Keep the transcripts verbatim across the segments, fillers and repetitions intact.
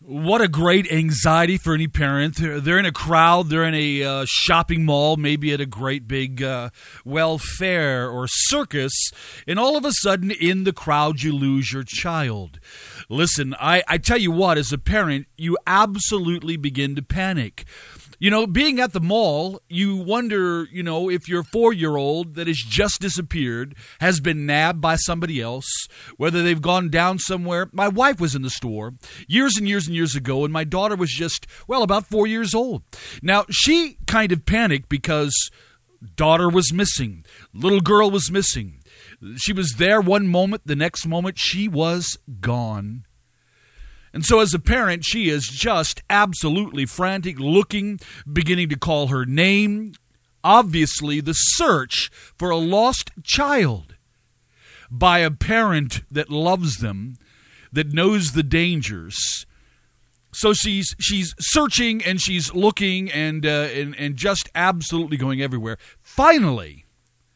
What a great anxiety for any parent. They're in a crowd, they're in a uh, shopping mall, maybe at a great big, uh, well, fair or circus, and all of a sudden in the crowd you lose your child. Listen, I, I tell you what, as a parent, you absolutely begin to panic. You know, being at the mall, you wonder, you know, if your four-year-old that has just disappeared has been nabbed by somebody else, whether they've gone down somewhere. My wife was in the store years and years and years ago, and my daughter was just, well, about four years old. Now, she kind of panicked because daughter was missing. Little girl was missing. She was there one moment, the next moment she was gone. And so as a parent, she is just absolutely frantic, looking, beginning to call her name. Obviously, the search for a lost child by a parent that loves them, that knows the dangers. So she's she's searching and she's looking and uh, and and just absolutely going everywhere. Finally,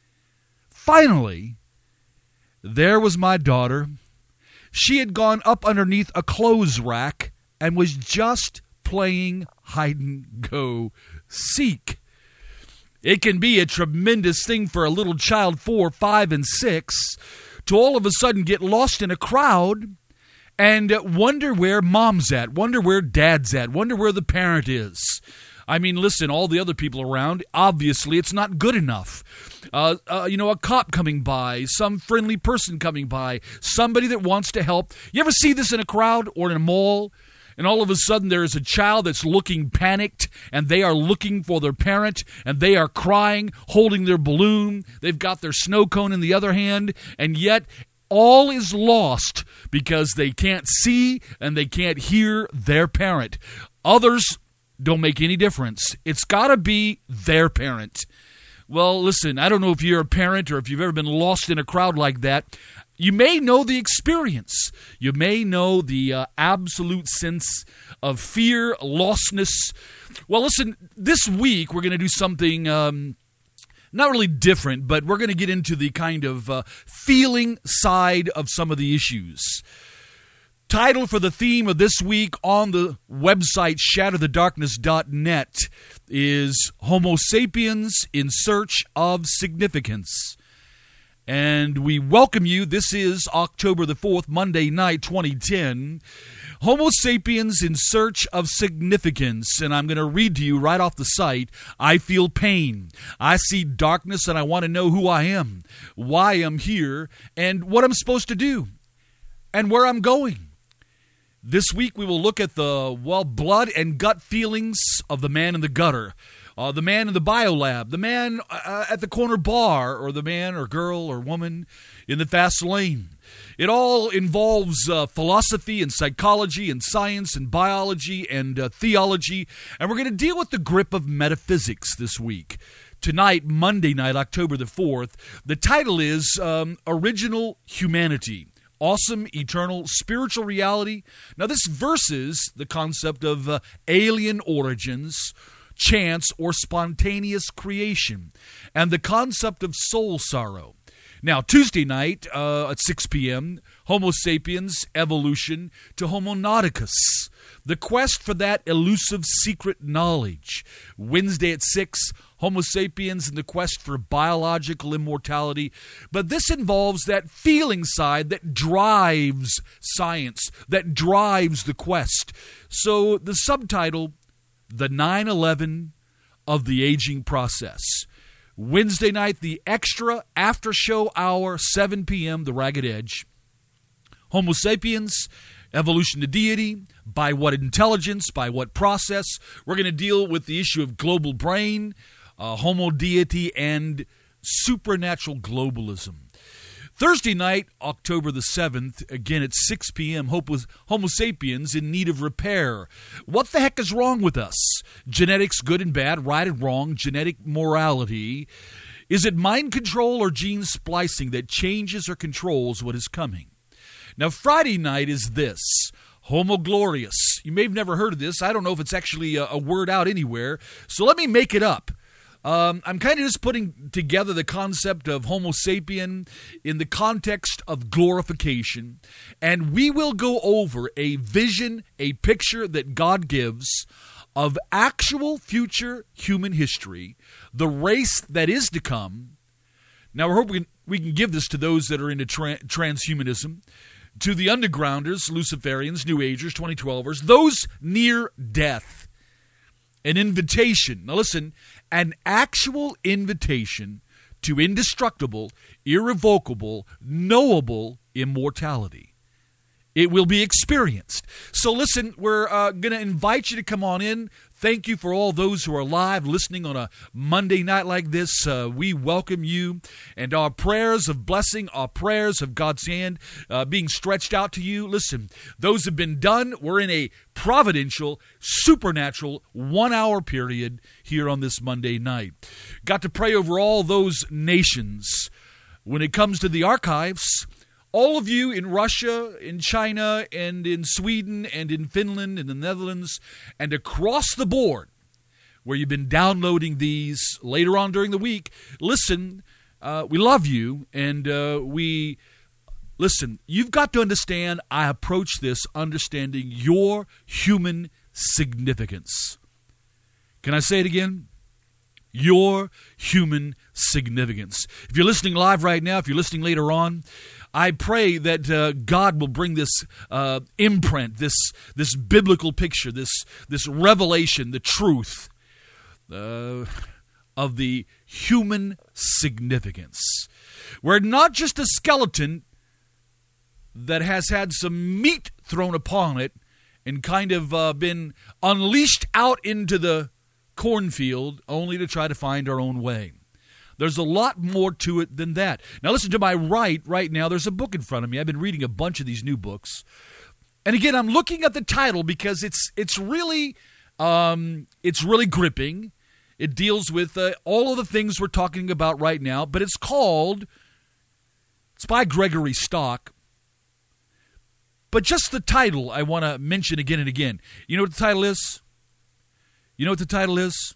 finally, there was my daughter. She had gone up underneath a clothes rack and was just playing hide-and-go-seek. It can be a tremendous thing for a little child, four, five, and six, to all of a sudden get lost in a crowd and wonder where mom's at, wonder where dad's at, wonder where the parent is. I mean, listen, all the other people around, obviously it's not good enough. Uh, uh, you know, a cop coming by, some friendly person coming by, somebody that wants to help. You ever see this in a crowd or in a mall? And all of a sudden there is a child that's looking panicked, and they are looking for their parent, and they are crying, holding their balloon. They've got their snow cone in the other hand, and yet all is lost because they can't see and they can't hear their parent. Others don't make any difference. It's got to be their parent. Well, listen, I don't know if you're a parent or if you've ever been lost in a crowd like that. You may know the experience. You may know the uh, absolute sense of fear, lostness. Well, listen, this week we're going to do something um, not really different, but we're going to get into the kind of uh, feeling side of some of the issues. Title for the theme of this week on the website shatter the darkness dot net is Homo Sapiens in Search of Significance. And we welcome you. This is October the fourth, Monday night, twenty ten. Homo Sapiens in Search of Significance. And I'm going to read to you right off the site. I feel pain. I see darkness, and I want to know who I am, why I'm here, and what I'm supposed to do, and where I'm going. This week we will look at the, well, blood and gut feelings of the man in the gutter, uh, the man in the biolab, the man uh, at the corner bar, or the man or girl or woman in the fast lane. It all involves uh, philosophy and psychology and science and biology and uh, theology, and we're going to deal with the grip of metaphysics this week. Tonight, Monday night, October the fourth, the title is um, Original Humanity. Awesome, eternal, spiritual reality. Now, this versus the concept of uh, alien origins, chance, or spontaneous creation, and the concept of soul sorrow. Now, Tuesday night uh, at six p.m., Homo sapiens, evolution to Homo nauticus, the quest for that elusive secret knowledge. Wednesday at six, Homo sapiens and the quest for biological immortality. But this involves that feeling side that drives science, that drives the quest. So the subtitle, The nine eleven of the Aging Process. Wednesday night, the extra after show hour, seven p.m., The Ragged Edge. Homo sapiens, evolution to deity, by what intelligence, by what process. We're going to deal with the issue of global brain, uh, homo deity, and supernatural globalism. Thursday night, October the seventh, again at six p.m., Homo sapiens in need of repair. What the heck is wrong with us? Genetics, good and bad, right and wrong, genetic morality. Is it mind control or gene splicing that changes or controls what is coming? Now, Friday night is this, Homo glorious. You may have never heard of this. I don't know if it's actually a, a word out anywhere, so let me make it up. Um, I'm kind of just putting together the concept of Homo sapien in the context of glorification, and we will go over a vision, a picture that God gives of actual future human history, the race that is to come. Now, we're hoping we can, we can give this to those that are into tra- transhumanism, to the undergrounders, Luciferians, New Agers, twenty twelvers, those near death. An invitation. Now listen, an actual invitation to indestructible, irrevocable, knowable immortality. It will be experienced. So listen, we're uh, going to invite you to come on in. Thank you for all those who are live listening on a Monday night like this. Uh, we welcome you, and our prayers of blessing, our prayers of God's hand uh, being stretched out to you. Listen, those have been done. We're in a providential, supernatural one-hour period here on this Monday night. Got to pray over all those nations. When it comes to the archives, all of you in Russia, in China, and in Sweden, and in Finland, and the Netherlands, and across the board, where you've been downloading these later on during the week, listen, uh, we love you, and uh, we, listen, you've got to understand, I approach this understanding your human significance. Can I say it again? Your human significance. If you're listening live right now, if you're listening later on, I pray that uh, God will bring this uh, imprint, this this biblical picture, this this revelation, the truth uh, of the human significance. We're not just a skeleton that has had some meat thrown upon it and kind of uh, been unleashed out into the cornfield only to try to find our own way. There's a lot more to it than that. Now listen, to my right, right now, there's a book in front of me. I've been reading a bunch of these new books. And again, I'm looking at the title because it's it's really um, it's really gripping. It deals with uh, all of the things we're talking about right now, but it's called, it's by Gregory Stock. But just the title I want to mention again and again. You know what the title is? You know what the title is?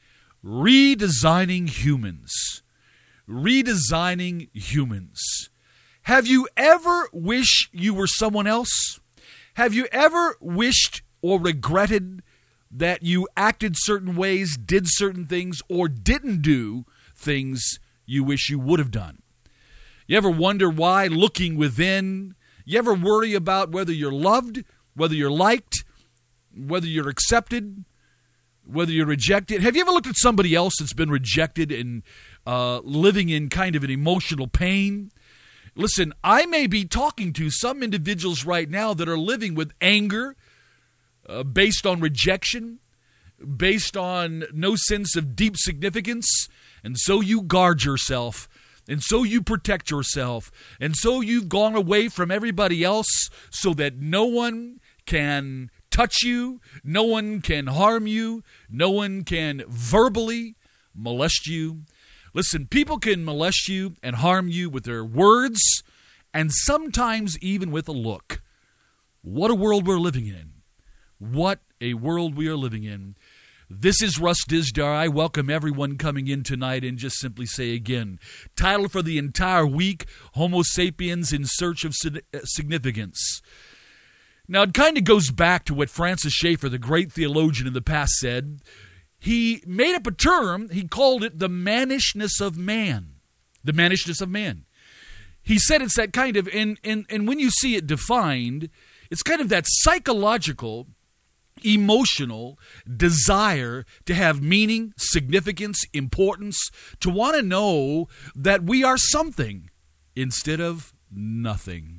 Redesigning Humans. Redesigning Humans. Have you ever wished you were someone else? Have you ever wished or regretted that you acted certain ways, did certain things, or didn't do things you wish you would have done? You ever wonder why, looking within? You ever worry about whether you're loved, whether you're liked, whether you're accepted, whether you're rejected? Have you ever looked at somebody else that's been rejected and uh, living in kind of an emotional pain? Listen, I may be talking to some individuals right now that are living with anger uh, based on rejection, based on no sense of deep significance, and so you guard yourself, and so you protect yourself, and so you've gone away from everybody else so that no one can touch you, no one can harm you, no one can verbally molest you. Listen, people can molest you and harm you with their words and sometimes even with a look. What a world we're living in. What a world we are living in. This is Russ Dizdar. I welcome everyone coming in tonight and just simply say again, title for the entire week, Homo Sapiens in Search of Significance. Now, it kind of goes back to what Francis Schaeffer, the great theologian in the past, said. He made up a term. He called it the mannishness of man. The mannishness of man. He said it's that kind of, and, and, and when you see it defined, it's kind of that psychological, emotional desire to have meaning, significance, importance, to want to know that we are something instead of nothing.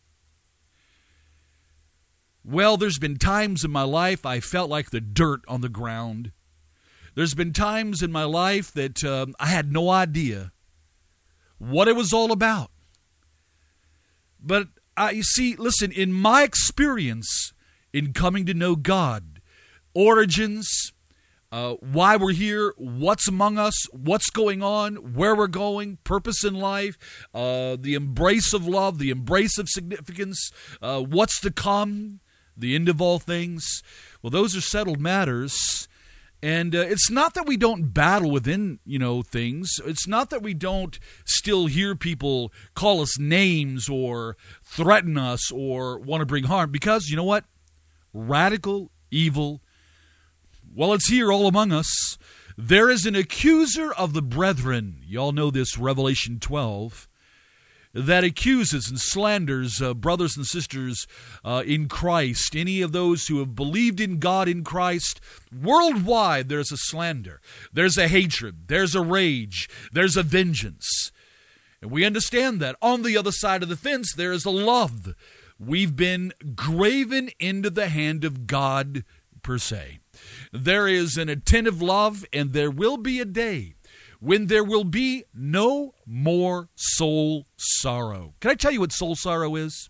Well, there's been times in my life I felt like the dirt on the ground. There's been times in my life that uh, I had no idea what it was all about. But I, you see, listen, in my experience in coming to know God, origins, uh, why we're here, what's among us, what's going on, where we're going, purpose in life, uh, the embrace of love, the embrace of significance, uh, what's to come, the end of all things. Well, those are settled matters. And uh, it's not that we don't battle within, you know, things. It's not that we don't still hear people call us names or threaten us or want to bring harm. Because, you know what? Radical evil, well, it's here all among us. There is an accuser of the brethren. Y'all know this, Revelation twelve. That accuses and slanders uh, brothers and sisters uh, in Christ. Any of those who have believed in God in Christ, worldwide there's a slander. There's a hatred. There's a rage. There's a vengeance. And we understand that. On the other side of the fence, there is a love. We've been graven into the hand of God, per se. There is an attentive love, and there will be a day when there will be no more soul sorrow. Can I tell you what soul sorrow is?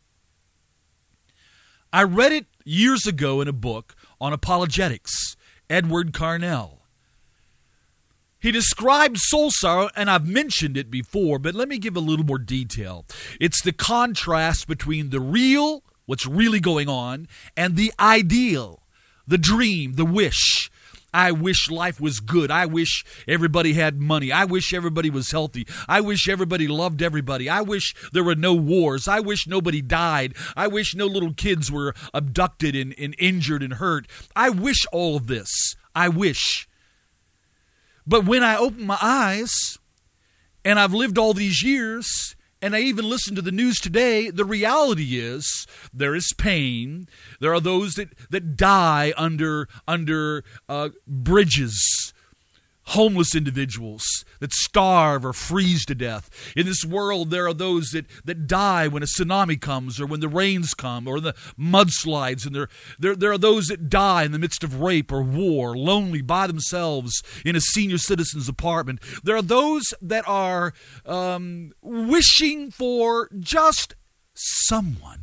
I read it years ago in a book on apologetics, Edward Carnell. He described soul sorrow, and I've mentioned it before, but let me give a little more detail. It's the contrast between the real, what's really going on, and the ideal, the dream, the wish. I wish life was good. I wish everybody had money. I wish everybody was healthy. I wish everybody loved everybody. I wish there were no wars. I wish nobody died. I wish no little kids were abducted and, and injured and hurt. I wish all of this. I wish. But when I open my eyes, and I've lived all these years, and I even listen to the news today, the reality is there is pain. There are those that, that die under, under uh, bridges, homeless individuals that starve or freeze to death. In this world, there are those that, that die when a tsunami comes or when the rains come or the mudslides. And there, there, there are those that die in the midst of rape or war, lonely by themselves in a senior citizen's apartment. There are those that are um, wishing for just someone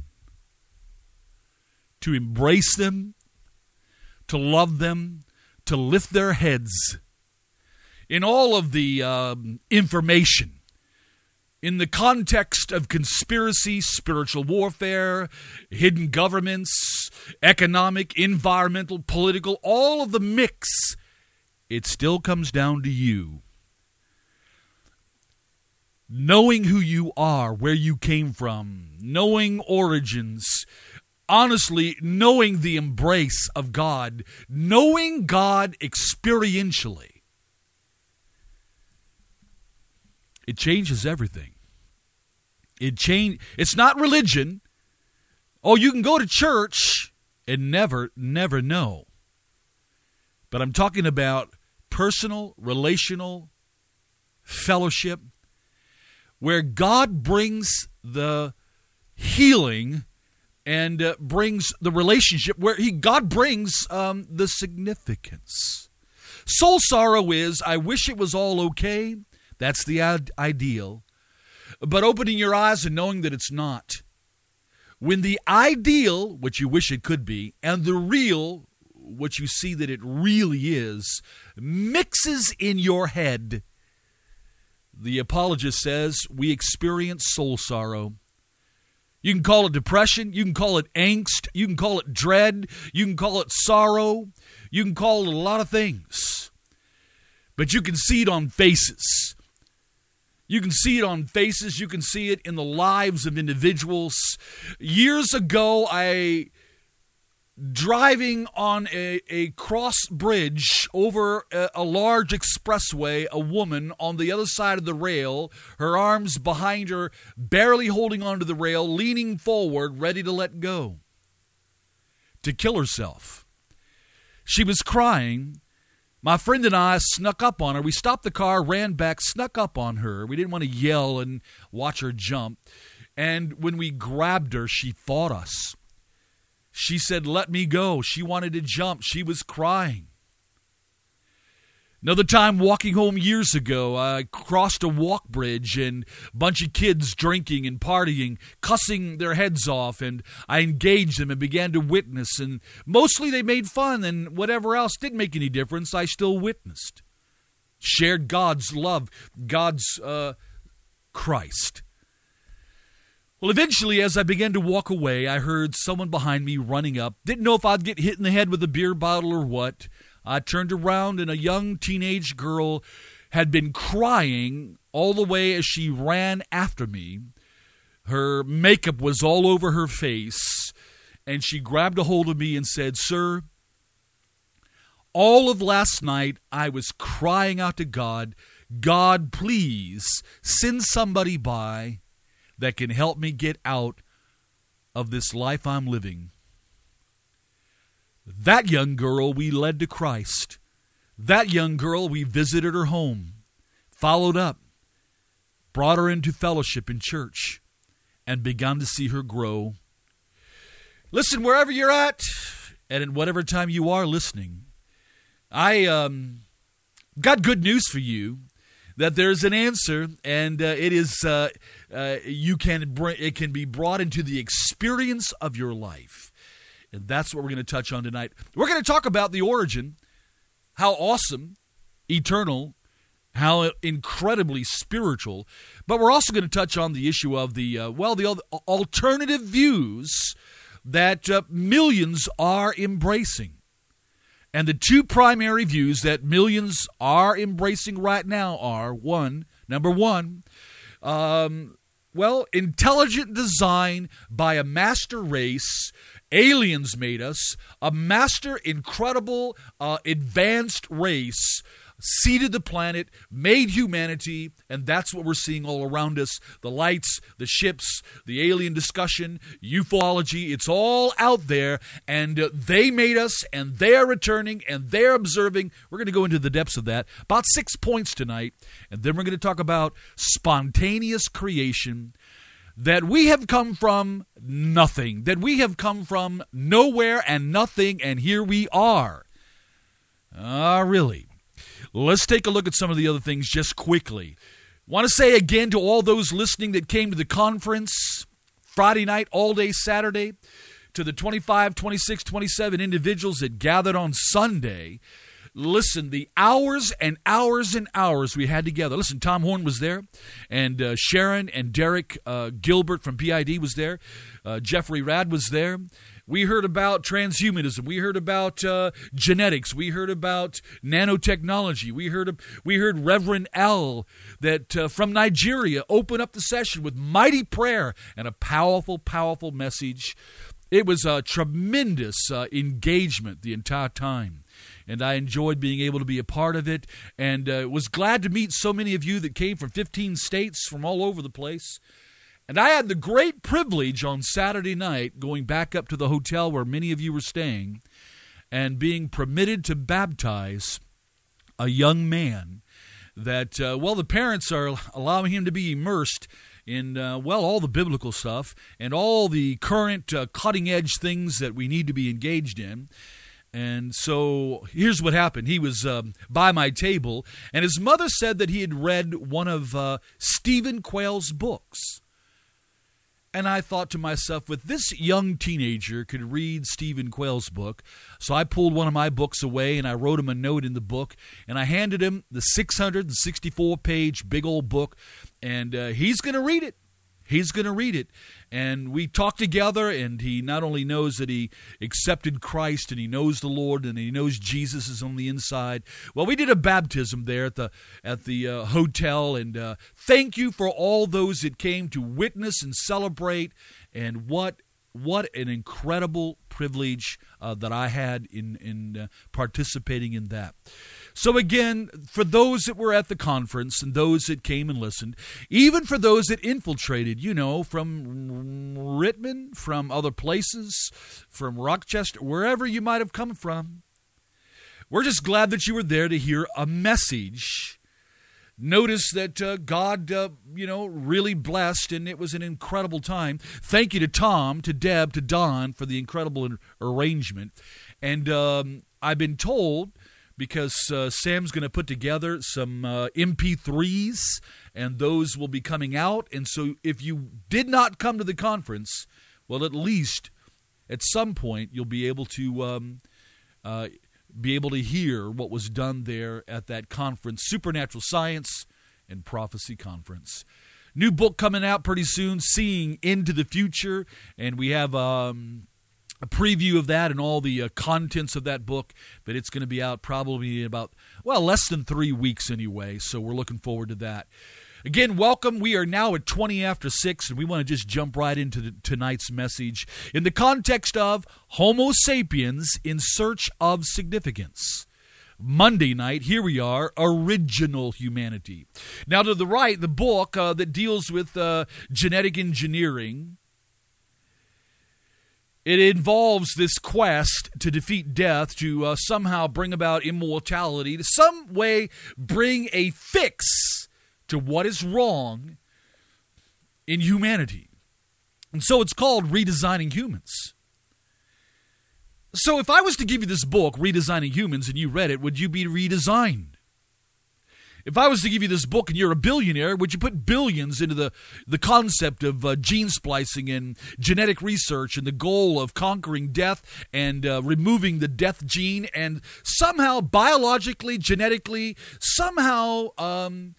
to embrace them, to love them, to lift their heads. In all of the um, information, in the context of conspiracy, spiritual warfare, hidden governments, economic, environmental, political, all of the mix, it still comes down to you. Knowing who you are, where you came from, knowing origins, honestly, knowing the embrace of God, knowing God experientially. It changes everything. It change. It's not religion. Oh, you can go to church and never, never know. But I'm talking about personal, relational fellowship where God brings the healing and uh, brings the relationship, where he God brings um, the significance. Soul sorrow is, I wish it was all okay. That's the ideal. But opening your eyes and knowing that it's not. When the ideal, which you wish it could be, and the real, what you see that it really is, mixes in your head, the apologist says we experience soul sorrow. You can call it depression. You can call it angst. You can call it dread. You can call it sorrow. You can call it a lot of things. But you can see it on faces. You can see it on faces. You can see it in the lives of individuals. Years ago, I, driving on a, a cross bridge over a, a large expressway, a woman on the other side of the rail, her arms behind her, barely holding onto the rail, leaning forward, ready to let go, to kill herself. She was crying. My friend and I snuck up on her. We stopped the car, ran back, snuck up on her. We didn't want to yell and watch her jump. And when we grabbed her, she fought us. She said, "Let me go." She wanted to jump. She was crying. Another time walking home years ago, I crossed a walk bridge and a bunch of kids drinking and partying, cussing their heads off, and I engaged them and began to witness, and mostly they made fun, and whatever else didn't make any difference, I still witnessed. Shared God's love, God's uh, Christ. Well, eventually, as I began to walk away, I heard someone behind me running up. Didn't know if I'd get hit in the head with a beer bottle or what. I turned around, and a young teenage girl had been crying all the way as she ran after me. Her makeup was all over her face, and she grabbed a hold of me and said, "Sir, all of last night I was crying out to God, God, please send somebody by that can help me get out of this life I'm living." That young girl we led to Christ. That young girl we visited her home, followed up, brought her into fellowship in church, and begun to see her grow. Listen, wherever you're at, and in whatever time you are listening, I um, got good news for you. That there's an answer, and uh, it is uh, uh, you can bring it can be brought into the experience of your life, and that's what we're going to touch on tonight. We're going to talk about the origin, how awesome, eternal, how incredibly spiritual, but we're also going to touch on the issue of the uh, well, the alternative views that uh, millions are embracing. And the two primary views that millions are embracing right now are, one, number one, um, well, intelligent design by a master race. Aliens made us. A master, incredible, uh, advanced race seeded the planet, made humanity, and that's what we're seeing all around us. The lights, the ships, the alien discussion, ufology, it's all out there, and uh, they made us, and they're returning, and they're observing. We're going to go into the depths of that. About six points tonight, and then we're going to talk about spontaneous creation, that we have come from nothing, that we have come from nowhere and nothing, and here we are. Ah, uh, really? Let's take a look at some of the other things just quickly. Want to say again to all those listening that came to the conference Friday night, all day Saturday, to the twenty-five, twenty-six, twenty-seven individuals that gathered on Sunday. Listen, the hours and hours and hours we had together. Listen, Tom Horn was there, and uh, Sharon and Derek uh, Gilbert from P I D was there. Uh, Jeffrey Rad was there. We heard about transhumanism. We heard about uh, genetics. We heard about nanotechnology. We heard we heard Reverend L that uh, from Nigeria open up the session with mighty prayer and a powerful, powerful message. It was a tremendous uh, engagement the entire time, and I enjoyed being able to be a part of it, and uh, was glad to meet so many of you that came from fifteen states from all over the place. And I had the great privilege on Saturday night, going back up to the hotel where many of you were staying, and being permitted to baptize a young man that, uh, well, the parents are allowing him to be immersed in, uh, well, all the biblical stuff and all the current uh, cutting-edge things that we need to be engaged in. And so here's what happened. He was um, by my table, and his mother said that he had read one of uh, Stephen Quayle's books. And I thought to myself, if this young teenager could read Stephen Quayle's book, so I pulled one of my books away and I wrote him a note in the book, and I handed him the six hundred sixty-four page big old book, and uh, he's going to read it. He's going to read it. And we talked together, and he not only knows that he accepted Christ, and he knows the Lord, and he knows Jesus is on the inside. Well, we did a baptism there at the at the uh, hotel, and uh, thank you for all those that came to witness and celebrate, and what what an incredible privilege uh, that I had in, in uh, participating in that. So again, for those that were at the conference and those that came and listened, even for those that infiltrated, you know, from Rittman, from other places, from Rochester, wherever you might have come from, we're just glad that you were there to hear a message. Notice that uh, God, uh, you know, really blessed, and it was an incredible time. Thank you to Tom, to Deb, to Don for the incredible arrangement. And um, I've been told, because uh, Sam's going to put together some uh, M P threes, and those will be coming out. And so if you did not come to the conference, well, at least at some point you'll be able to um, uh, be able to hear what was done there at that conference, Supernatural Science and Prophecy Conference. New book coming out pretty soon, Seeing Into the Future, and we have um, a preview of that and all the uh, contents of that book, but it's going to be out probably in about, well, less than three weeks anyway, so we're looking forward to that. Again, welcome. We are now at twenty after six, and we want to just jump right into the, tonight's message in the context of Homo sapiens in search of significance. Monday night, here we are, Original Humanity. Now, to the right, the book uh, that deals with uh, genetic engineering. It involves this quest to defeat death, to uh, somehow bring about immortality, to some way bring a fix to what is wrong in humanity. And so it's called Redesigning Humans. So if I was to give you this book, Redesigning Humans, and you read it, would you be redesigned? If I was to give you this book and you're a billionaire, would you put billions into the, the concept of uh, gene splicing and genetic research and the goal of conquering death and uh, removing the death gene and somehow biologically, genetically, somehow, um,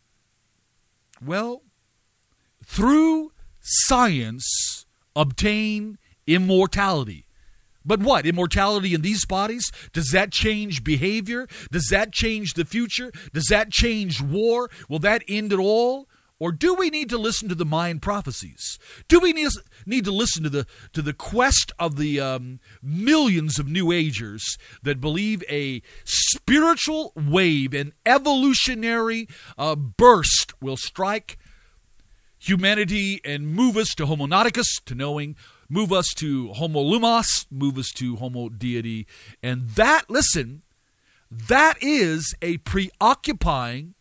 well, through science, obtain immortality? But what? Immortality in these bodies? Does that change behavior? Does that change the future? Does that change war? Will that end it all? Or do we need to listen to the Mayan prophecies? Do we need, need to listen to the to the quest of the um, millions of New Agers that believe a spiritual wave, an evolutionary uh, burst will strike humanity and move us to Homo nauticus, to knowing, move us to Homo lumos, move us to Homo deity. And that, listen, that is a preoccupying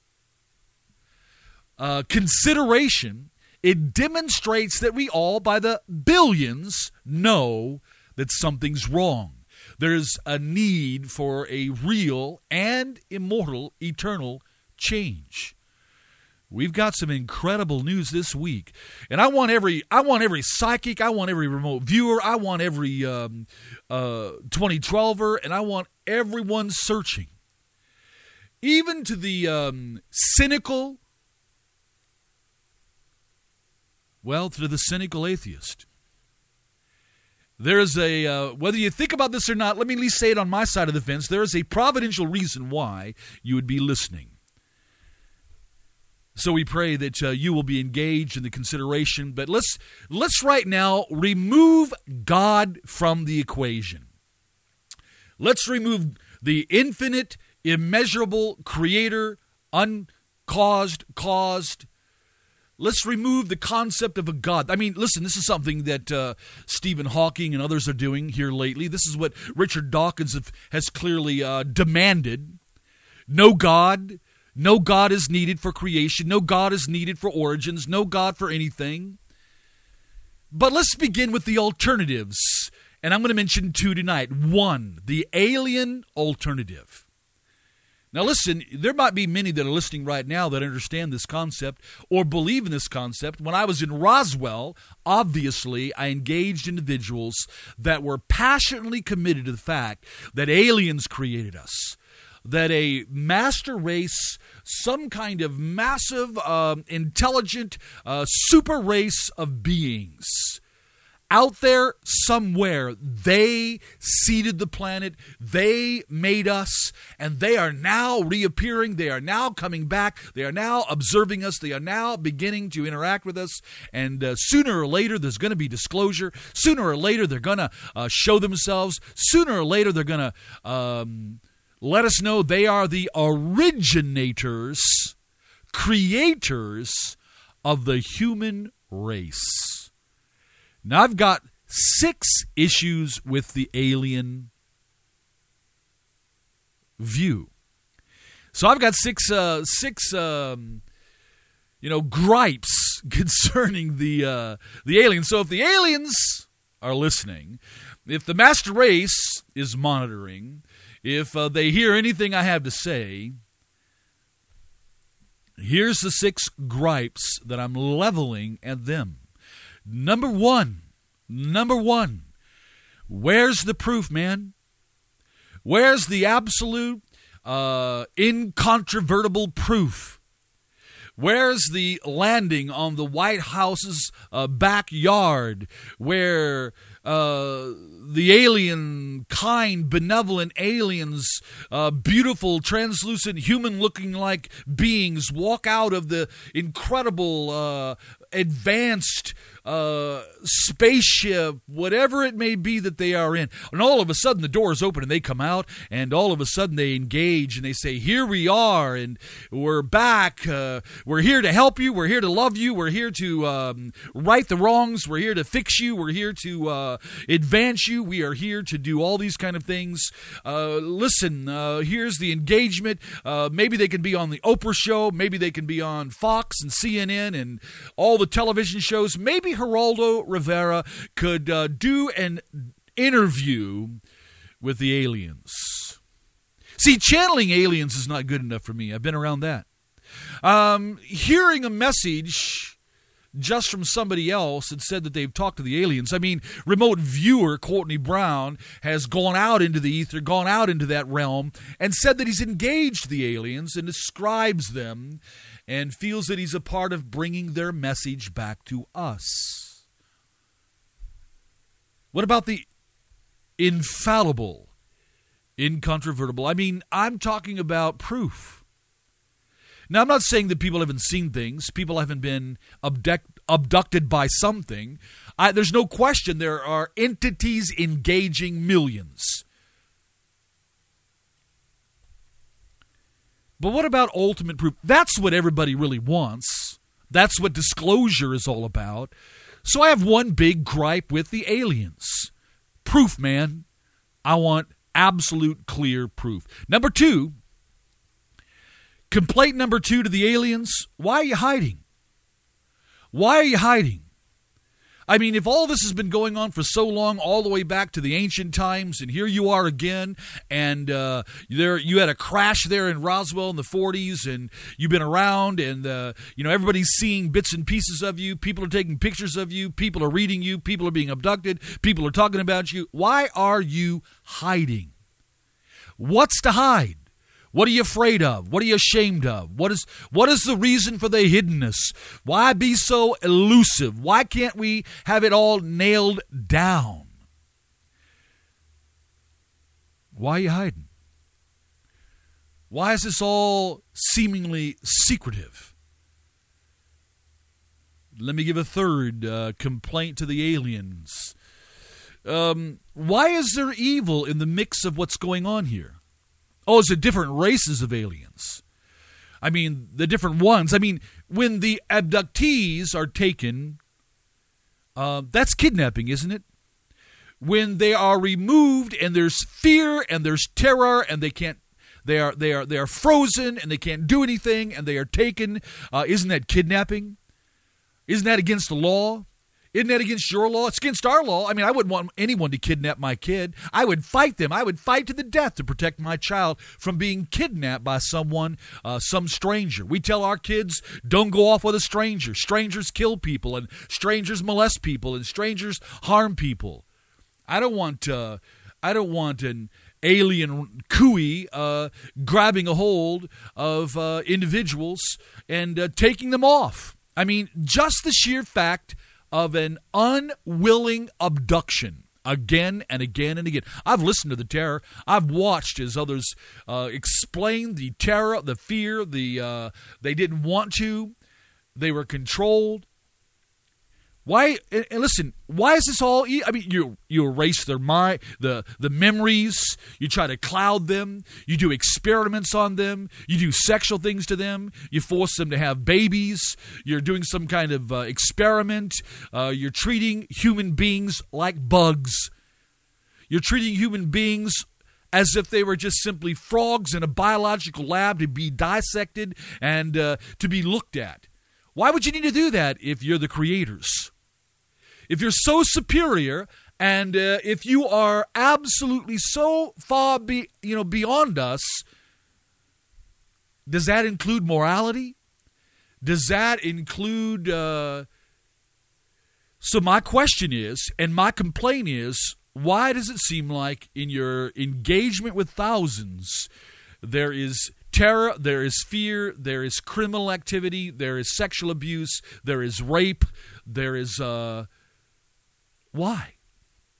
uh, consideration. It demonstrates that we all, by the billions, know that something's wrong. There's a need for a real and immortal, eternal change. We've got some incredible news this week, and I want every I want every psychic, I want every remote viewer, I want every um, uh, twenty twelver, and I want everyone searching, even to the um, cynical, well, to the cynical atheist. There is a, uh, whether you think about this or not, let me at least say it on my side of the fence, there is a providential reason why you would be listening. So we pray that uh, you will be engaged in the consideration. But let's let's right now remove God from the equation. Let's remove the infinite, immeasurable creator, uncaused, caused. Let's remove the concept of a God. I mean, listen, this is something that uh, Stephen Hawking and others are doing here lately. This is what Richard Dawkins have, has clearly uh, demanded. No God. No God is needed for creation. No God is needed for origins. No God for anything. But let's begin with the alternatives. And I'm going to mention two tonight. One, the alien alternative. Now listen, there might be many that are listening right now that understand this concept or believe in this concept. When I was in Roswell, obviously I engaged individuals that were passionately committed to the fact that aliens created us. That a master race, some kind of massive, uh, intelligent, uh, super race of beings out there somewhere, they seeded the planet, they made us, and they are now reappearing, they are now coming back, they are now observing us, they are now beginning to interact with us, and uh, sooner or later there's going to be disclosure, sooner or later they're going to uh, show themselves, sooner or later they're going to um, let us know they are the originators, creators of the human race. Now, I've got six issues with the alien view. So I've got six, uh, six, um, you know, gripes concerning the uh, the aliens. So if the aliens are listening, if the master race is monitoring, if uh, they hear anything I have to say, here's the six gripes that I'm leveling at them. Number one, number one, where's the proof, man? Where's the absolute, uh, incontrovertible proof? Where's the landing on the White House's uh, backyard where uh, the alien kind, benevolent aliens, uh, beautiful, translucent, human-looking like beings walk out of the incredible, uh, advanced uh, spaceship, whatever it may be that they are in. And all of a sudden the doors open and they come out, and all of a sudden they engage and they say, here we are, and we're back. Uh, we're here to help you. We're here to love you. We're here to um, right the wrongs. We're here to fix you. We're here to uh, advance you. We are here to do all these kind of things. Uh, listen, uh, here's the engagement. Uh, maybe they can be on the Oprah show. Maybe they can be on Fox and C N N and all the television shows. Maybe Geraldo Rivera could uh, do an interview with the aliens. See, channeling aliens is not good enough for me. I've been around that. Um, hearing a message just from somebody else and said that they've talked to the aliens. I mean, remote viewer Courtney Brown has gone out into the ether, gone out into that realm, and said that he's engaged the aliens and describes them and feels that he's a part of bringing their message back to us. What about the infallible, incontrovertible? I mean, I'm talking about proof. Now, I'm not saying that people haven't seen things. People haven't been abduct, abducted by something. I, there's no question there are entities engaging millions. But what about ultimate proof? That's what everybody really wants. That's what disclosure is all about. So I have one big gripe with the aliens. Proof, man. I want absolute clear proof. Number two, complaint number two to the aliens, why are you hiding? Why are you hiding? I mean, if all this has been going on for so long, all the way back to the ancient times, and here you are again, and uh, there you had a crash there in Roswell in the forties, and you've been around, and uh, you know everybody's seeing bits and pieces of you. People are taking pictures of you. People are reading you. People are being abducted. People are talking about you. Why are you hiding? What's to hide? What are you afraid of? What are you ashamed of? What is what is the reason for the hiddenness? Why be so elusive? Why can't we have it all nailed down? Why are you hiding? Why is this all seemingly secretive? Let me give a third uh, complaint to the aliens. Um, why is there evil in the mix of what's going on here? Oh, it's the different races of aliens. I mean, the different ones. I mean, when the abductees are taken, uh, that's kidnapping, isn't it? When they are removed and there's fear and there's terror and they can't, they are they are they are frozen and they can't do anything and they are taken, uh, isn't that kidnapping? Isn't that against the law? Isn't that against your law? It's against our law. I mean, I wouldn't want anyone to kidnap my kid. I would fight them. I would fight to the death to protect my child from being kidnapped by someone, uh, some stranger. We tell our kids, don't go off with a stranger. Strangers kill people, and strangers molest people, and strangers harm people. I don't want, uh, I don't want an alien cooey uh, grabbing a hold of uh, individuals and uh, taking them off. I mean, just the sheer fact of an unwilling abduction again and again and again. I've listened to the terror. I've watched as others uh, explain the terror, the fear, the uh, they didn't want to. They were controlled. Why? And listen, why is this all? I mean, you you erase their mind, the the memories. You try to cloud them. You do experiments on them. You do sexual things to them. You force them to have babies. You're doing some kind of uh, experiment. Uh, you're treating human beings like bugs. You're treating human beings as if they were just simply frogs in a biological lab to be dissected and uh, to be looked at. Why would you need to do that if you're the creators? If you're so superior, and uh, if you are absolutely so far be, you know, beyond us, does that include morality? Does that include... Uh... So my question is, and my complaint is, why does it seem like in your engagement with thousands, there is terror, there is fear, there is criminal activity, there is sexual abuse, there is rape, there is... Uh... Why?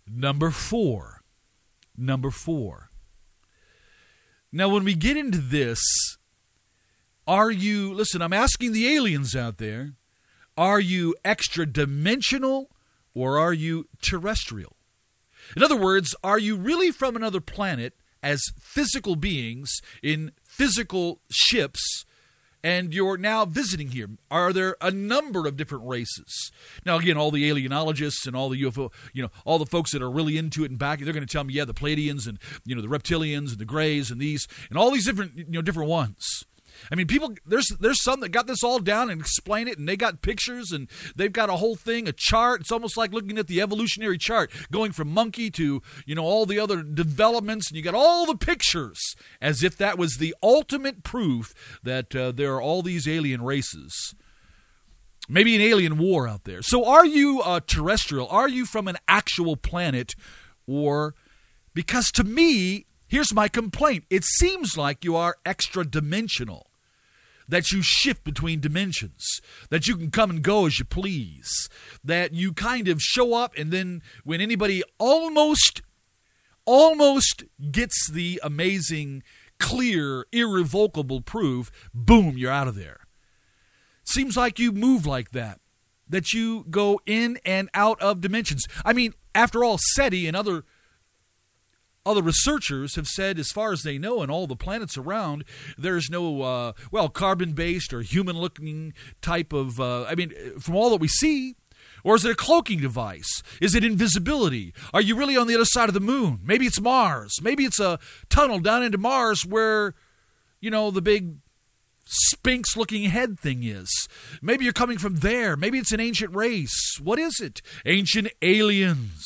Number four. Number four. Now, when we get into this, are you, listen, I'm asking the aliens out there, are you extra-dimensional or are you terrestrial? In other words, are you really from another planet as physical beings in physical ships, and you're now visiting here? Are there a number of different races? Now, again, all the alienologists and all the U F O, you know, all the folks that are really into it and back, they're going to tell me, yeah, the Pleiadians and, you know, the reptilians and the Greys and these, and all these different, you know, different ones. I mean, people, there's there's some that got this all down and explain it, and they got pictures, and they've got a whole thing, a chart. It's almost like looking at the evolutionary chart, going from monkey to, you know, all the other developments, and you got all the pictures, as if that was the ultimate proof that uh, there are all these alien races. Maybe an alien war out there. So are you uh, terrestrial? Are you from an actual planet? Or, because to me, here's my complaint. It seems like you are extra-dimensional, that you shift between dimensions, that you can come and go as you please, that you kind of show up, and then when anybody almost, almost gets the amazing, clear, irrevocable proof, boom, you're out of there. Seems like you move like that, that you go in and out of dimensions. I mean, after all, SETI and other Other researchers have said, as far as they know, in all the planets around, there's no, uh, well, carbon-based or human-looking type of, uh, I mean, from all that we see. Or is it a cloaking device? Is it invisibility? Are you really on the other side of the moon? Maybe it's Mars. Maybe it's a tunnel down into Mars where, you know, the big Sphinx-looking head thing is. Maybe you're coming from there. Maybe it's an ancient race. What is it? Ancient aliens.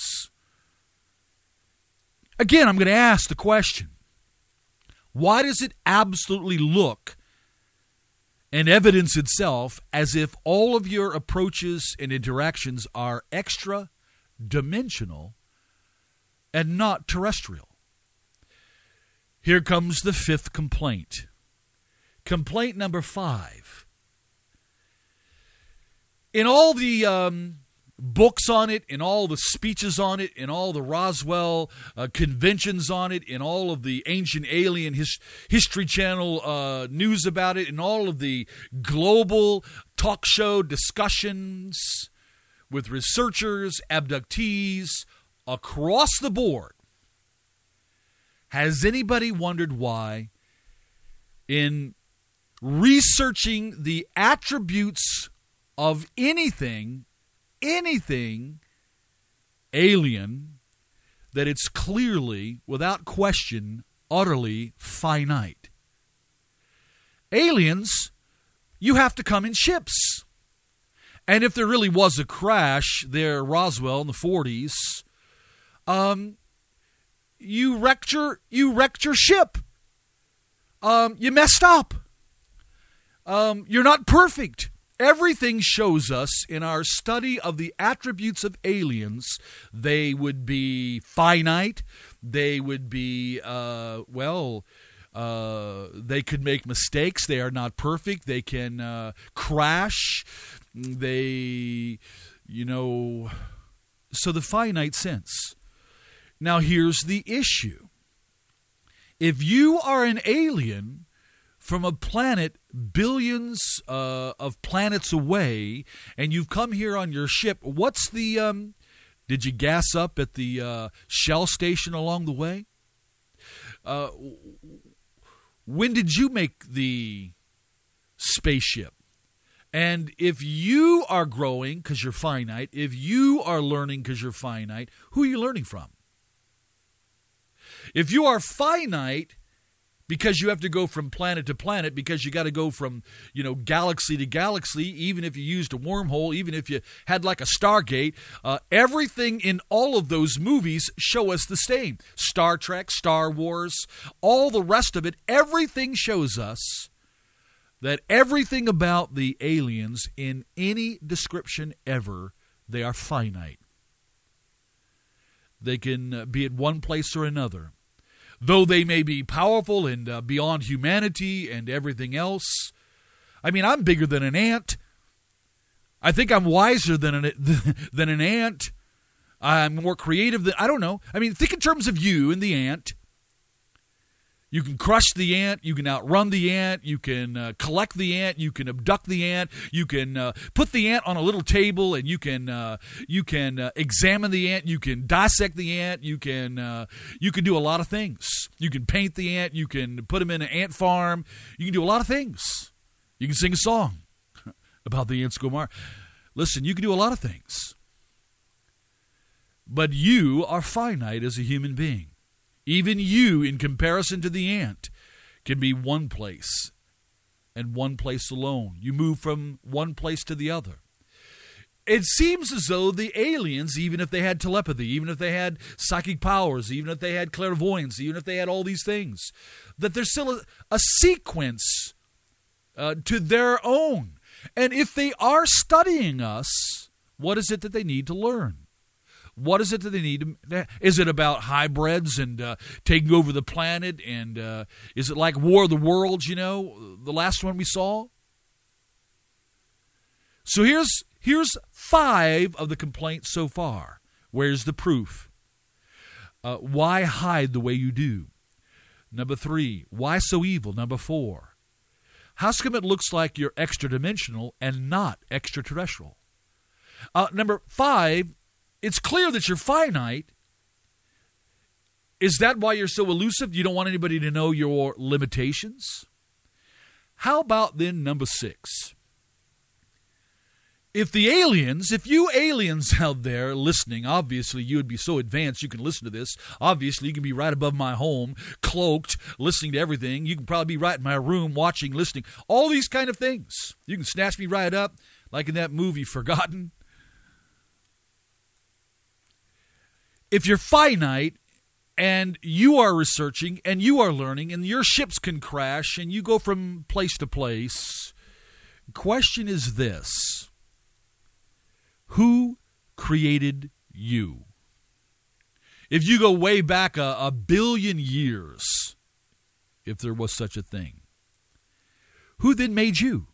Again, I'm going to ask the question, why does it absolutely look and evidence itself as if all of your approaches and interactions are extra-dimensional and not terrestrial? Here comes the fifth complaint. Complaint number five. In all the Um, books on it, in all the speeches on it, in all the Roswell uh, conventions on it, in all of the Ancient Alien his, History Channel uh, news about it, in all of the global talk show discussions with researchers, abductees, across the board, has anybody wondered why, in researching the attributes of anything, anything alien, that it's clearly, without question, utterly finite? Aliens, you have to come in ships. And if there really was a crash there at Roswell in the forties, um, you wrecked your, you wrecked your ship. Um, you messed up. Um, you're not perfect. Everything shows us in our study of the attributes of aliens, they would be finite, they would be, uh, well, uh, they could make mistakes, they are not perfect, they can uh, crash, they, you know, so the finite sense. Now here's the issue. If you are an alien from a planet billions uh, of planets away, and you've come here on your ship, what's the, um, did you gas up at the uh, Shell station along the way? Uh, when did you make the spaceship? And if you are growing because you're finite, if you are learning because you're finite, who are you learning from? If you are finite because you have to go from planet to planet, because you got to go from, you know, galaxy to galaxy, even if you used a wormhole, even if you had like a Stargate, uh, everything in all of those movies show us the same. Star Trek, Star Wars, all the rest of it, everything shows us that everything about the aliens in any description ever, they are finite. They can be at one place or another. Though they may be powerful and uh, beyond humanity and everything else. I mean, I'm bigger than an ant. I think I'm wiser than an, than an ant. I'm more creative than, I don't know. I mean, think in terms of you and the ant. You can crush the ant. You can outrun the ant. You can uh, collect the ant. You can abduct the ant. You can uh, put the ant on a little table, and you can uh, you can uh, examine the ant. You can dissect the ant. You can uh, you can do a lot of things. You can paint the ant. You can put him in an ant farm. You can do a lot of things. You can sing a song about the ants go mar. Listen, you can do a lot of things. But you are finite as a human being. Even you, in comparison to the ant, can be one place and one place alone. You move from one place to the other. It seems as though the aliens, even if they had telepathy, even if they had psychic powers, even if they had clairvoyance, even if they had all these things, that there's still a, a sequence uh, to their own. And if they are studying us, what is it that they need to learn? What is it that they need to, is it about hybrids and uh, taking over the planet? And uh, is it like War of the Worlds, you know, the last one we saw? So here's here's five of the complaints so far. Where's the proof? Uh, why hide the way you do? Number three, why so evil? Number four, how come it looks like you're extra-dimensional and not extraterrestrial? Uh, number five, it's clear that you're finite. Is that why you're so elusive? You don't want anybody to know your limitations? How about then number six? If the aliens, if you aliens out there listening, obviously you would be so advanced you can listen to this. Obviously you can be right above my home, cloaked, listening to everything. You can probably be right in my room, watching, listening. All these kind of things. You can snatch me right up, like in that movie, Forgotten. If you're finite and you are researching and you are learning and your ships can crash and you go from place to place, the question is this: who created you? If you go way back a, a billion years, if there was such a thing, who then made you?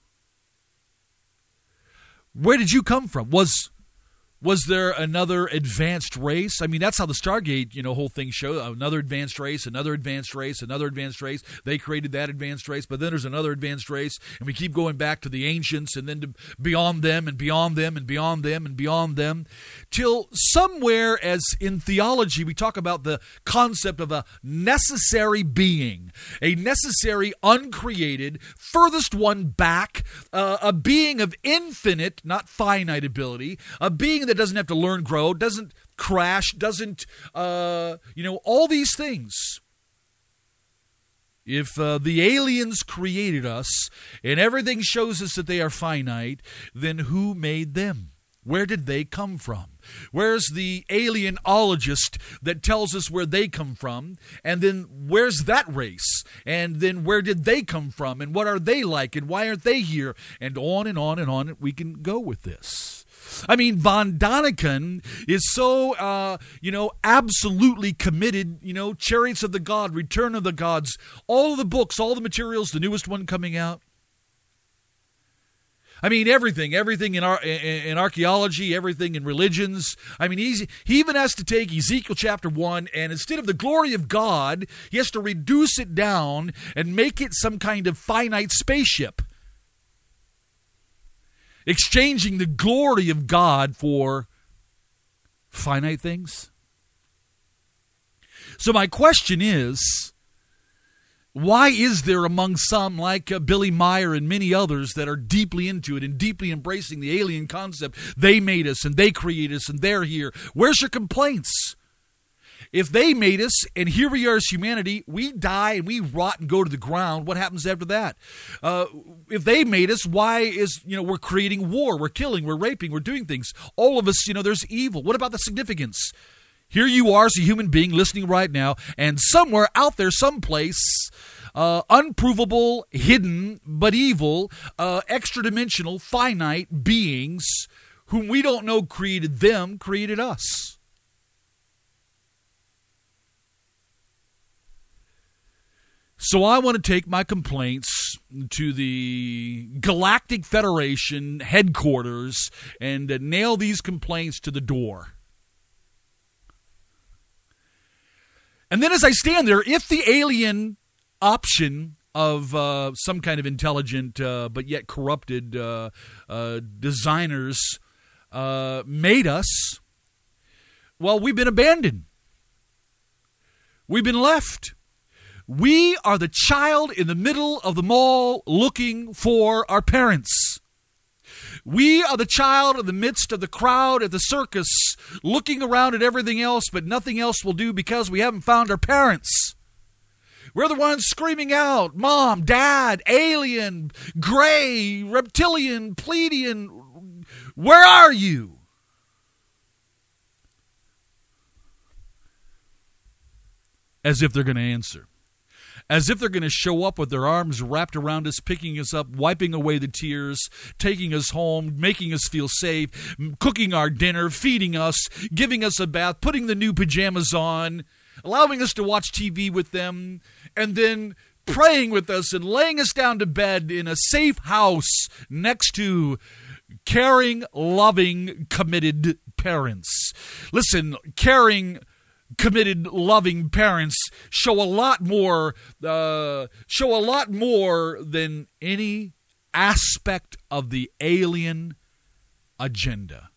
Where did you come from? Was Was there another advanced race? I mean, that's how the Stargate, you know, whole thing showed. Another advanced race, another advanced race, another advanced race. They created that advanced race, but then there's another advanced race, and we keep going back to the ancients and then to beyond them and beyond them and beyond them and beyond them, till somewhere, as in theology, we talk about the concept of a necessary being, a necessary, uncreated, furthest one back, uh, a being of infinite, not finite ability, a being that doesn't have to learn, grow, doesn't crash, doesn't, uh, you know, all these things. If uh, the aliens created us and everything shows us that they are finite, then who made them? Where did they come from? Where's the alienologist that tells us where they come from? And then where's that race? And then where did they come from? And what are they like? And why aren't they here? And on and on and on we can go with this. I mean, Von Daniken is so, uh, you know, absolutely committed, you know, Chariots of the God, Return of the Gods, all of the books, all the materials, the newest one coming out. I mean, everything, everything in, our, in, in archaeology, everything in religions. I mean, he's, he even has to take Ezekiel chapter one, and instead of the glory of God, he has to reduce it down and make it some kind of finite spaceship, exchanging the glory of God for finite things. So my question is, why is there among some, like uh, Billy Meyer and many others, that are deeply into it and deeply embracing the alien concept, they made us and they created us and they're here? Where's your complaints? If they made us and here we are as humanity, we die and we rot and go to the ground, what happens after that? Uh, if they made us, why is, you know, we're creating war, we're killing, we're raping, we're doing things. All of us, you know, there's evil. What about the significance? Here you are as a human being listening right now, and somewhere out there, someplace, uh, unprovable, hidden, but evil, uh, extra-dimensional, finite beings whom we don't know created them, created us. So I want to take my complaints to the Galactic Federation headquarters and uh, nail these complaints to the door. And then as I stand there, if the alien option of uh, some kind of intelligent uh, but yet corrupted uh, uh, designers uh, made us, well, we've been abandoned. We've been left. We are the child in the middle of the mall looking for our parents. We are the child in the midst of the crowd at the circus looking around at everything else, but nothing else will do because we haven't found our parents. We're the ones screaming out, Mom, Dad, alien, gray, reptilian, Pleiadian, where are you? As if they're going to answer. As if they're going to show up with their arms wrapped around us, picking us up, wiping away the tears, taking us home, making us feel safe, cooking our dinner, feeding us, giving us a bath, putting the new pajamas on, allowing us to watch T V with them, and then praying with us and laying us down to bed in a safe house next to caring, loving, committed parents. Listen, caring, committed, loving parents show a lot more, uh, show a lot more than any aspect of the alien agenda.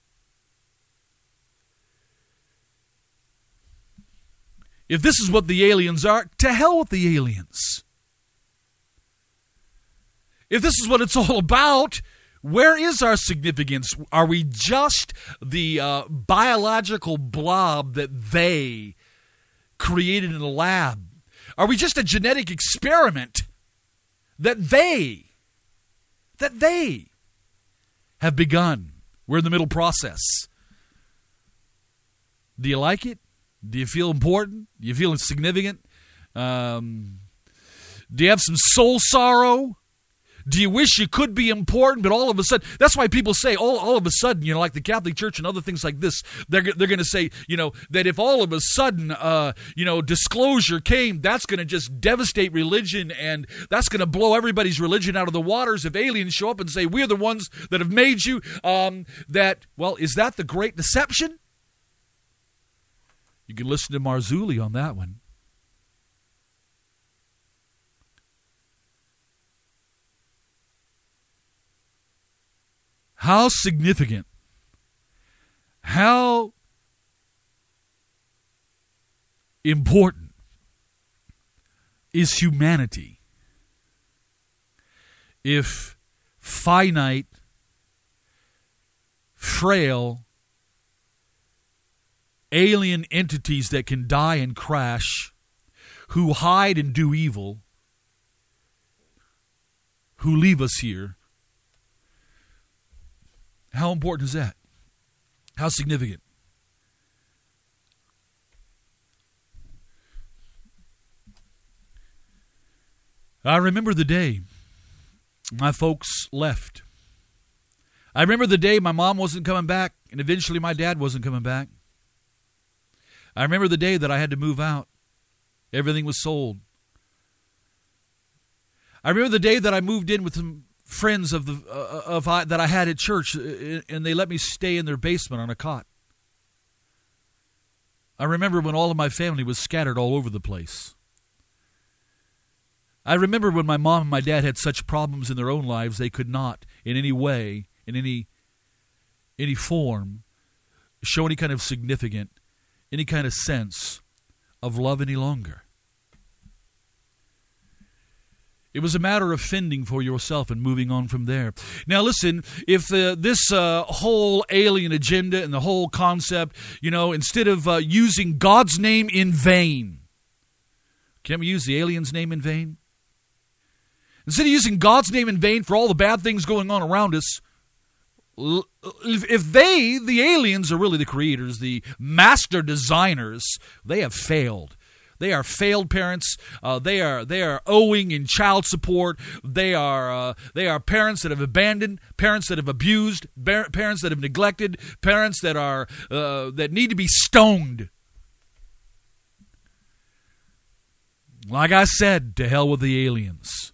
If this is what the aliens are, to hell with the aliens. If this is what it's all about, where is our significance? Are we just the uh, biological blob that they created in a lab? Are we just a genetic experiment that they, that they have begun? We're in the middle process. Do you like it? Do you feel important? Do you feel significant? Um, do you have some soul sorrow? Do you wish you could be important, but all of a sudden, that's why people say, all, all of a sudden, you know, like the Catholic Church and other things like this, they're, they're going to say, you know, that if all of a sudden, uh, you know, disclosure came, that's going to just devastate religion, and that's going to blow everybody's religion out of the waters. If aliens show up and say, we're the ones that have made you, um, that, well, is that the great deception? You can listen to Marzulli on that one. How significant, how important is humanity if finite, frail, alien entities that can die and crash, who hide and do evil, who leave us here? How important is that? How significant? I remember the day my folks left. I remember the day my mom wasn't coming back, and eventually my dad wasn't coming back. I remember the day that I had to move out. Everything was sold. I remember the day that I moved in with some friends of the uh, of I, that I had at church, and they let me stay in their basement on a cot. I remember when all of my family was scattered all over the place. I remember when my mom and my dad had such problems in their own lives they could not, in any way, in any any form, show any kind of significant, any kind of sense of love any longer. It was a matter of fending for yourself and moving on from there. Now listen, if uh, this uh, whole alien agenda and the whole concept, you know, instead of uh, using God's name in vain, can't we use the alien's name in vain? Instead of using God's name in vain for all the bad things going on around us, if they, the aliens, are really the creators, the master designers, they have failed. They are failed parents. Uh, they are they are owing in child support. They are uh, they are parents that have abandoned, parents that have abused, bar- parents that have neglected, parents that are uh, that need to be stoned. Like I said, to hell with the aliens.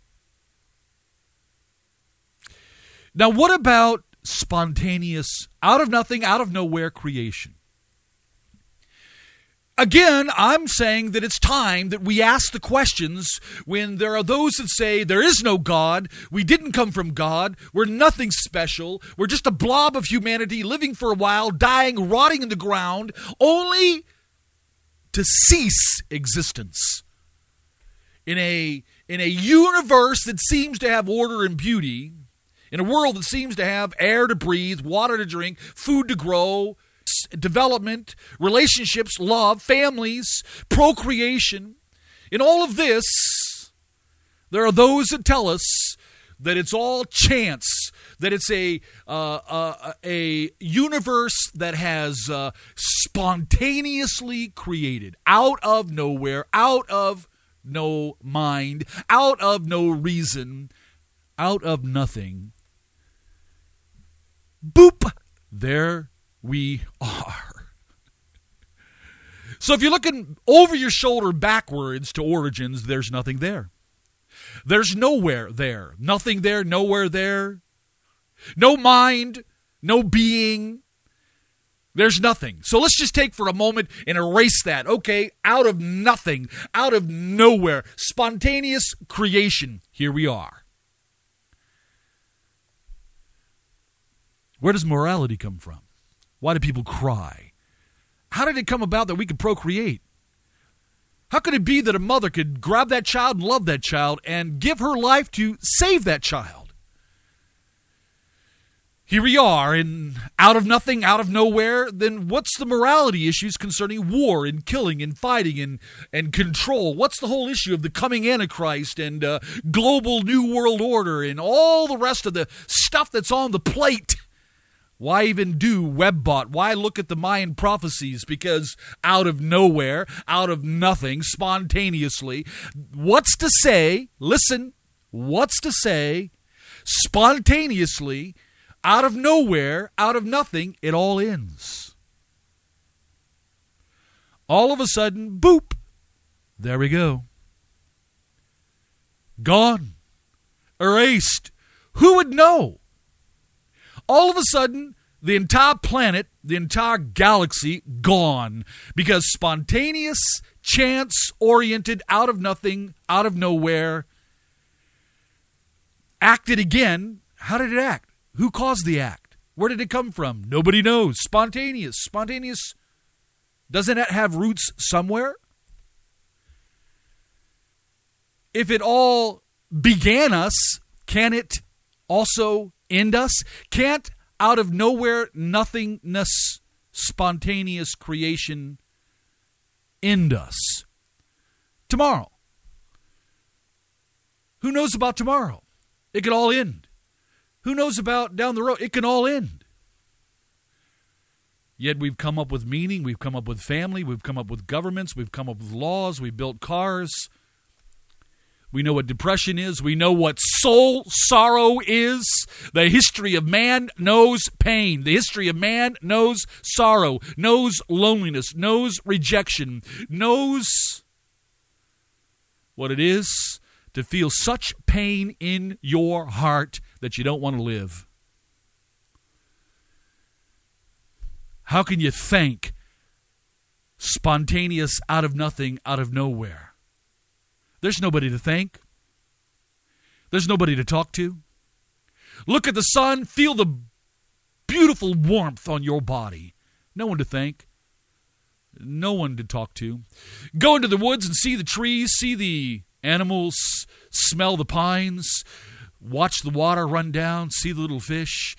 Now, what about spontaneous, out of nothing, out of nowhere creation? Again, I'm saying that it's time that we ask the questions when there are those that say there is no God, we didn't come from God, we're nothing special, we're just a blob of humanity living for a while, dying, rotting in the ground, only to cease existence. In a, in a universe that seems to have order and beauty, in a world that seems to have air to breathe, water to drink, food to grow, development, relationships, love, families, procreation. In all of this, there are those that tell us that it's all chance, that it's a uh, uh, a universe that has uh, spontaneously created, out of nowhere, out of no mind, out of no reason, out of nothing. Boop! There we are. So if you're looking over your shoulder backwards to origins, there's nothing there. There's nowhere there. Nothing there, nowhere there. No mind, no being. There's nothing. So let's just take for a moment and erase that. Okay, out of nothing, out of nowhere, spontaneous creation. Here we are. Where does morality come from? Why do people cry? How did it come about that we could procreate? How could it be that a mother could grab that child and love that child and give her life to save that child? Here we are, and out of nothing, out of nowhere, then what's the morality issues concerning war and killing and fighting and, and control? What's the whole issue of the coming Antichrist and uh, global New World Order and all the rest of the stuff that's on the plate? Why even do WebBot? Why look at the Mayan prophecies? Because out of nowhere, out of nothing, spontaneously, what's to say, listen, what's to say, spontaneously, out of nowhere, out of nothing, it all ends. All of a sudden, boop, there we go. Gone. Erased. Who would know? All of a sudden, the entire planet, the entire galaxy, gone. Because spontaneous, chance-oriented, out of nothing, out of nowhere, acted again. How did it act? Who caused the act? Where did it come from? Nobody knows. Spontaneous. Spontaneous, doesn't it have roots somewhere? If it all began us, can it also end us? Can't out of nowhere, nothingness, spontaneous creation end us? Tomorrow. Who knows about tomorrow? It could all end. Who knows about down the road? It can all end. Yet we've come up with meaning, we've come up with family, we've come up with governments, we've come up with laws, we've built cars. We know what depression is. We know what soul sorrow is. The history of man knows pain. The history of man knows sorrow, knows loneliness, knows rejection, knows what it is to feel such pain in your heart that you don't want to live. How can you thank spontaneous, out of nothing, out of nowhere? There's nobody to thank. There's nobody to talk to. Look at the sun, feel the beautiful warmth on your body. No one to thank. No one to talk to. Go into the woods and see the trees, see the animals, smell the pines, watch the water run down, see the little fish.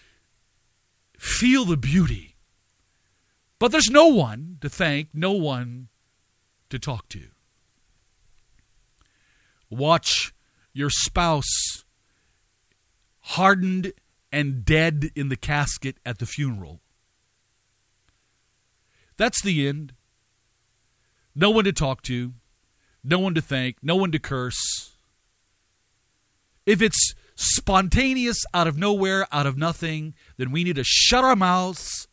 Feel the beauty. But there's no one to thank, no one to talk to. Watch your spouse hardened and dead in the casket at the funeral. That's the end. No one to talk to, no one to thank, no one to curse. If it's spontaneous, out of nowhere, out of nothing, then we need to shut our mouths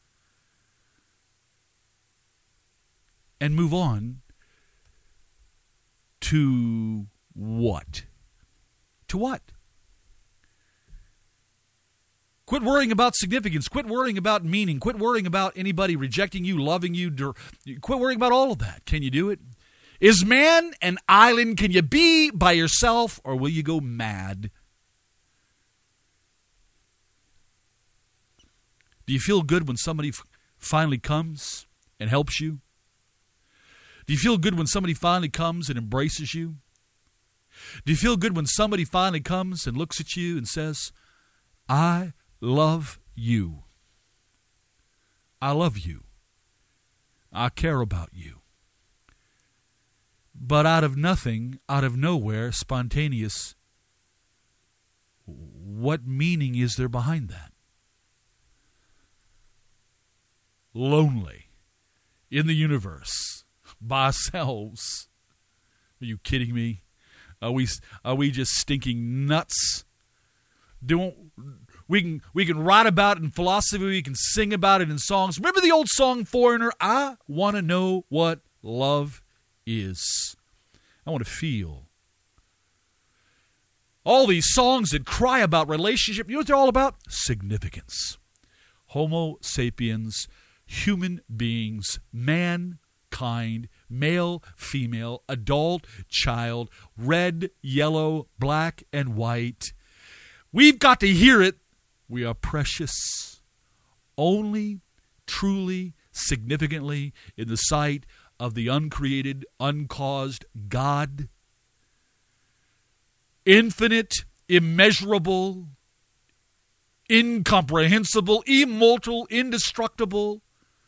and move on to what? To what? Quit worrying about significance. Quit worrying about meaning. Quit worrying about anybody rejecting you, loving you. Quit worrying about all of that. Can you do it? Is man an island? Can you be by yourself, or will you go mad? Do you feel good when somebody f- finally comes and helps you? Do you feel good when somebody finally comes and embraces you? Do you feel good when somebody finally comes and looks at you and says, I love you. I love you. I care about you. But out of nothing, out of nowhere, spontaneous, what meaning is there behind that? Lonely in the universe by ourselves. Are you kidding me? Are we are we just stinking nuts? Don't we can we can write about it in philosophy, we can sing about it in songs. Remember the old song Foreigner? I want to know what love is. I want to feel. All these songs that cry about relationship, you know what they're all about? Significance. Homo sapiens, human beings, mankind, male, female, adult, child, red, yellow, black, and white. We've got to hear it. We are precious, only truly, significantly in the sight of the uncreated, uncaused God. Infinite, immeasurable, incomprehensible, immortal, indestructible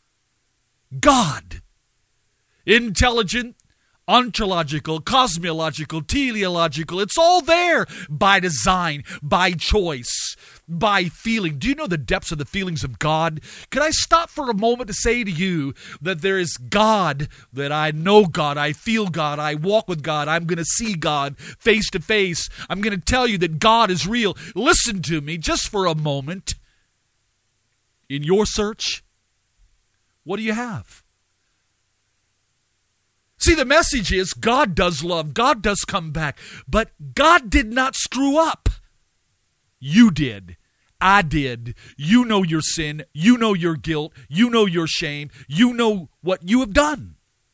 God. Intelligent, ontological, cosmological, teleological. It's all there by design, by choice, by feeling. Do you know the depths of the feelings of God? Could I stop for a moment to say to you that there is God, that I know God, I feel God, I walk with God, I'm going to see God face to face. I'm going to tell you that God is real. Listen to me just for a moment. In your search, what do you have? See, the message is God does love. God does come back. But God did not screw up. You did. I did. You know your sin. You know your guilt. You know your shame. You know what you have done.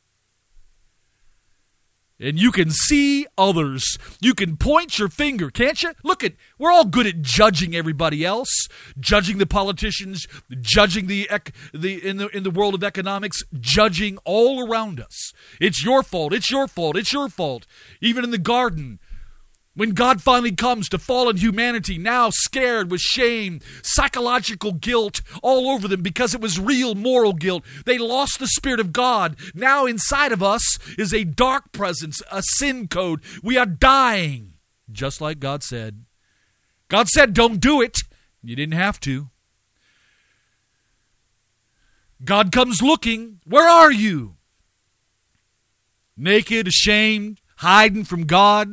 And you can see others. You can point your finger, can't you? Look at, we're all good at judging everybody else, judging the politicians, judging the the in the in the world of economics, judging all around us. It's your fault. It's your fault. It's your fault. Even in the garden, when God finally comes to fallen humanity, now scared with shame, psychological guilt all over them because it was real moral guilt. They lost the Spirit of God. Now inside of us is a dark presence, a sin code. We are dying, just like God said. God said, don't do it. You didn't have to. God comes looking. Where are you? Naked, ashamed, hiding from God.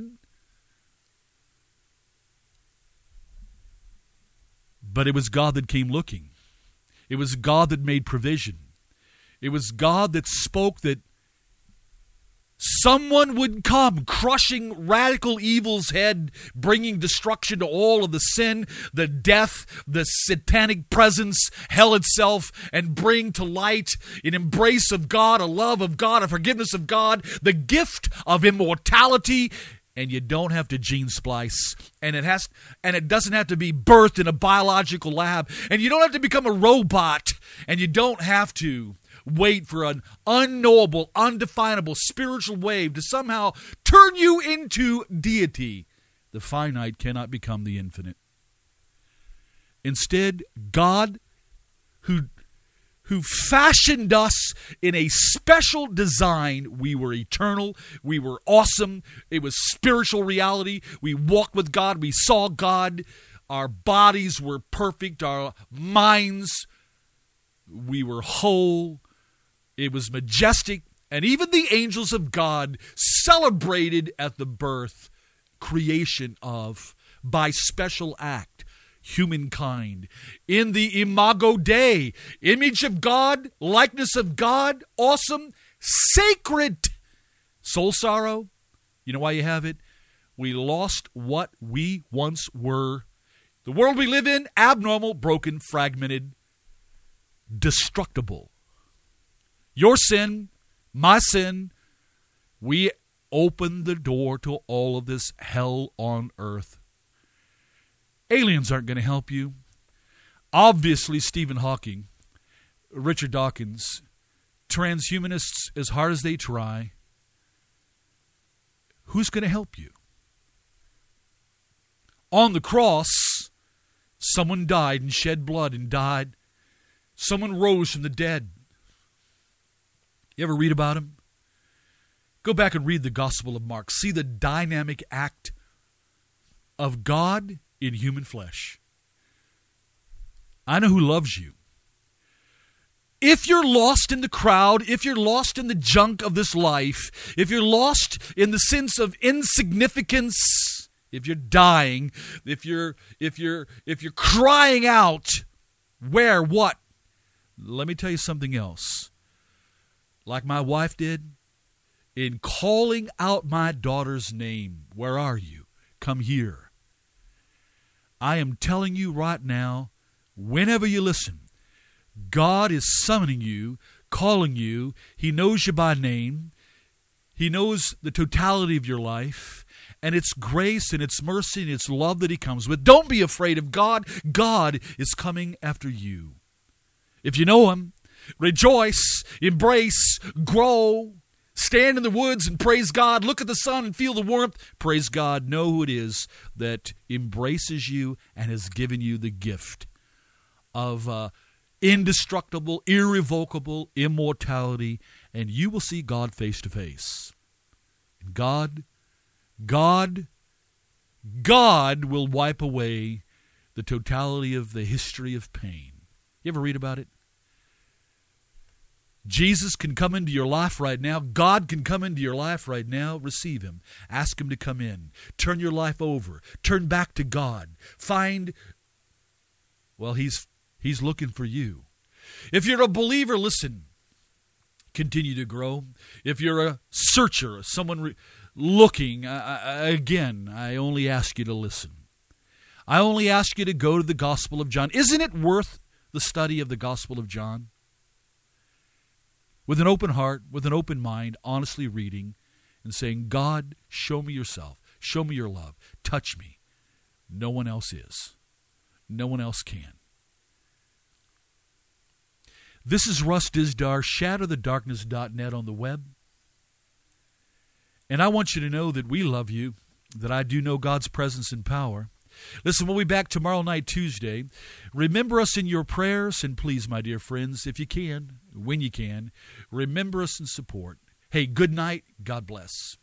But it was God that came looking. It was God that made provision. It was God that spoke that someone would come, crushing radical evil's head, bringing destruction to all of the sin, the death, the satanic presence, hell itself, and bring to light an embrace of God, a love of God, a forgiveness of God, the gift of immortality. And you don't have to gene splice, and it has, and it doesn't have to be birthed in a biological lab, and you don't have to become a robot, and you don't have to wait for an unknowable, undefinable spiritual wave to somehow turn you into deity. The finite cannot become the infinite. Instead, God, who who fashioned us in a special design. We were eternal. We were awesome. It was spiritual reality. We walked with God. We saw God. Our bodies were perfect. Our minds, we were whole. It was majestic. And even the angels of God celebrated at the birth, creation of, by special act, humankind. In the Imago Dei, image of God, likeness of God, awesome, sacred. Soul sorrow, you know why you have it? We lost what we once were. The world we live in, abnormal, broken, fragmented, destructible. Your sin, my sin, we open the door to all of this hell on earth. Aliens aren't going to help you. Obviously, Stephen Hawking, Richard Dawkins, transhumanists, as hard as they try, who's going to help you? On the cross, someone died and shed blood and died. Someone rose from the dead. You ever read about him? Go back and read the Gospel of Mark. See the dynamic act of God in human flesh. I know who loves you. If you're lost in the crowd, if you're lost in the junk of this life, if you're lost in the sense of insignificance, if you're dying, if you're if you're if you're crying out, where, what? Let me tell you something else. Like my wife did, in calling out my daughter's name, where are you? Come here. I am telling you right now, whenever you listen, God is summoning you, calling you. He knows you by name. He knows the totality of your life. And it's grace and it's mercy and it's love that He comes with. Don't be afraid of God. God is coming after you. If you know Him, rejoice, embrace, grow, stand in the woods and praise God. Look at the sun and feel the warmth. Praise God. Know who it is that embraces you and has given you the gift of uh, indestructible, irrevocable immortality. And you will see God face to face. And God, God, God will wipe away the totality of the history of pain. You ever read about it? Jesus can come into your life right now. God can come into your life right now. Receive Him. Ask Him to come in. Turn your life over. Turn back to God. Find, well, He's He's looking for you. If you're a believer, listen. Continue to grow. If you're a searcher, someone re- looking, I, I, again, I only ask you to listen. I only ask you to go to the Gospel of John. Isn't it worth the study of the Gospel of John? With an open heart, with an open mind, honestly reading and saying, God, show me yourself. Show me your love. Touch me. No one else is. No one else can. This is Russ Dizdar, shatter the darkness dot net on the web. And I want you to know that we love you, that I do know God's presence and power. Listen, we'll be back tomorrow night, Tuesday. Remember us in your prayers, and please, my dear friends, if you can, when you can, remember us in support. Hey, good night. God bless.